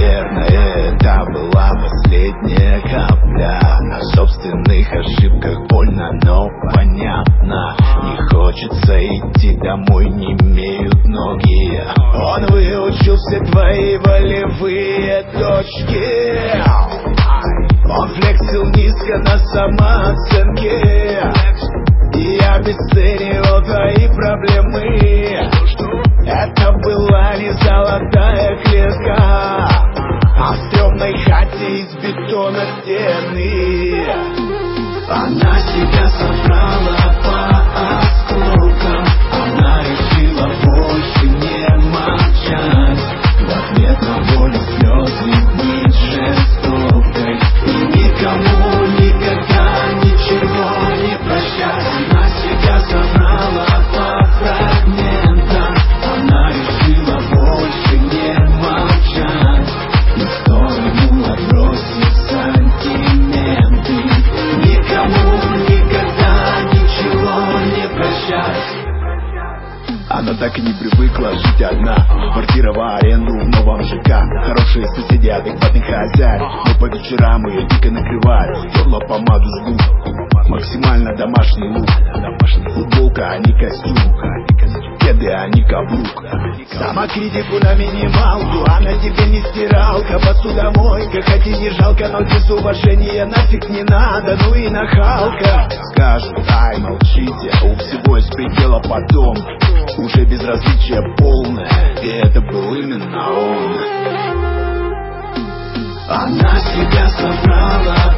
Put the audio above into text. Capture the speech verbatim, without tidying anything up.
Наверное, это была последняя капля. На собственных ошибках больно, но понятно. Не хочется идти домой, не имеют ноги. Он выучил все твои волевые точки. Он флексил низко на самооценке и обесценивал твои проблемы. Это была не золотая клетка, а в стрёмной хате из бетона стены. Она себя собрала по осколкам. Она решила больше не молчать. В ответ на боль и слезы быть жестокой и никому никогда ничего не прощать. Она себя собрала по фрагментам. Она решила больше не молчать и в сторону отбросить сантименты. Никому никогда ничего не прощать. Она так и не привыкла жить одна. Квартира в аренду в новом ЖК. Хорошие соседи, адекватный хозяин, но по вечерам ее дико накрывает. Терла помаду с губ, максимально домашний лук. Футболка, а не костюм, кеды, а не каблук. Самокритику на минималку, а на тебе не стиралка. Посудомойка, хоть и не жалко, но без уважения нафиг не надо. Ну и нахалка. Скажут, ай, молчите, у всего есть предела потом. Уже безразличие полное, и это был именно он. Она себя собрала